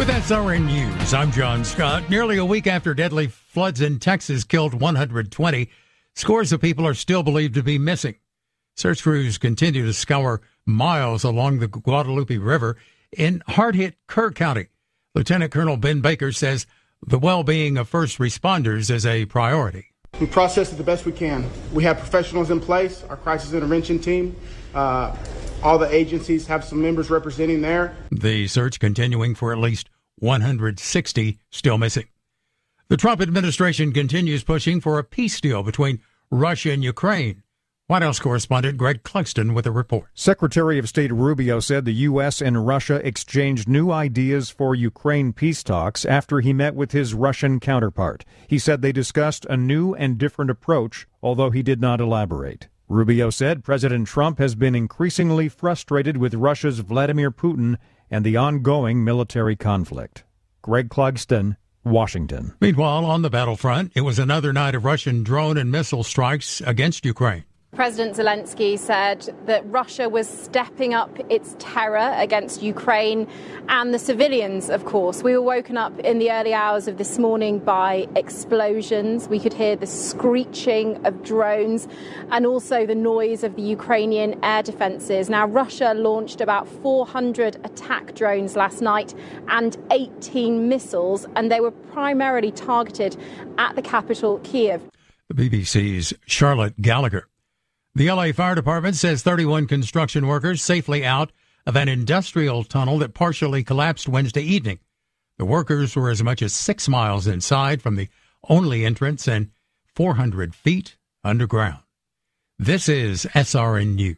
With SRN News, I'm John Scott. Nearly a week after deadly floods in Texas killed 120, scores of people are still believed to be missing. Search crews continue to scour miles along the Guadalupe River in hard-hit Kerr County. Lieutenant Colonel Ben Baker says the well-being of first responders is a priority. We process it the best we can. We have professionals in place, our crisis intervention team. All the agencies have some members representing there. The search continuing for at least 160 still missing. The Trump administration continues pushing for a peace deal between Russia and Ukraine. White House correspondent Greg Clugston with a report. Secretary of State Rubio said the U.S. and Russia exchanged new ideas for Ukraine peace talks after he met with his Russian counterpart. He said they discussed a new and different approach, although he did not elaborate. Rubio said President Trump has been increasingly frustrated with Russia's Vladimir Putin and the ongoing military conflict. Greg Clugston, Washington. Meanwhile, on the battlefront, it was another night of Russian drone and missile strikes against Ukraine. President Zelensky said that Russia was stepping up its terror against Ukraine and the civilians, of course. We were woken up in the early hours of this morning by explosions. We could hear the screeching of drones and also the noise of the Ukrainian air defenses. Now, Russia launched about 400 attack drones last night and 18 missiles, and they were primarily targeted at the capital, Kyiv. The BBC's Charlotte Gallagher. The L.A. Fire Department says 31 construction workers safely out of an industrial tunnel that partially collapsed Wednesday evening. The workers were as much as 6 miles inside from the only entrance and 400 feet underground. This is SRN News.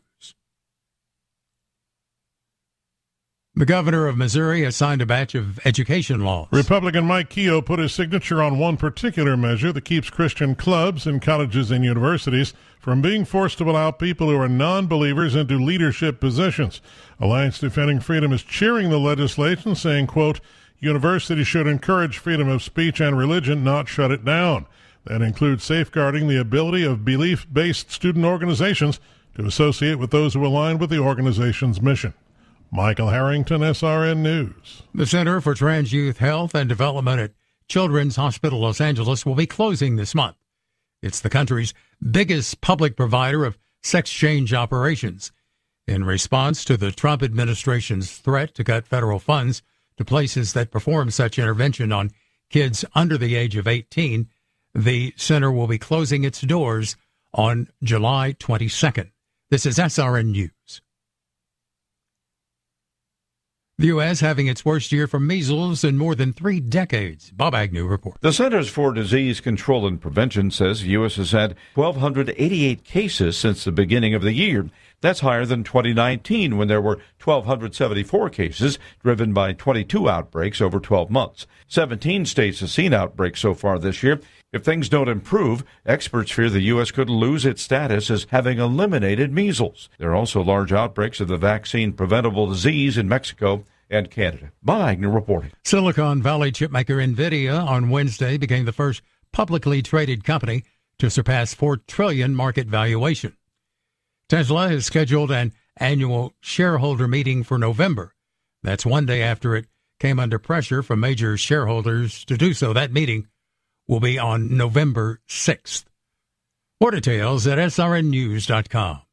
The governor of Missouri has signed a batch of education laws. Republican Mike Keogh put his signature on one particular measure that keeps Christian clubs and colleges and universities from being forced to allow people who are non-believers into leadership positions. Alliance Defending Freedom is cheering the legislation, saying, quote, universities should encourage freedom of speech and religion, not shut it down. That includes safeguarding the ability of belief-based student organizations to associate with those who align with the organization's mission. Michael Harrington, SRN News. The Center for Trans Youth Health and Development at Children's Hospital Los Angeles will be closing this month. It's the country's biggest public provider of sex change operations. In response to the Trump administration's threat to cut federal funds to places that perform such intervention on kids under the age of 18, the center will be closing its doors on July 22nd. This is SRN News. The U.S. having its worst year for measles in more than 3 decades. Bob Agnew reports. The Centers for Disease Control and Prevention says the U.S. has had 1,288 cases since the beginning of the year. That's higher than 2019, when there were 1,274 cases, driven by 22 outbreaks over 12 months. 17 states have seen outbreaks so far this year. If things don't improve, experts fear the U.S. could lose its status as having eliminated measles. There are also large outbreaks of the vaccine-preventable disease in Mexico and Canada. Bob Agnew reporting. Silicon Valley chipmaker NVIDIA on Wednesday became the first publicly traded company to surpass $4 trillion market valuation. Tesla has scheduled an annual shareholder meeting for November. That's one day after it came under pressure from major shareholders to do so. That meeting will be on November 6th. More details at srnnews.com.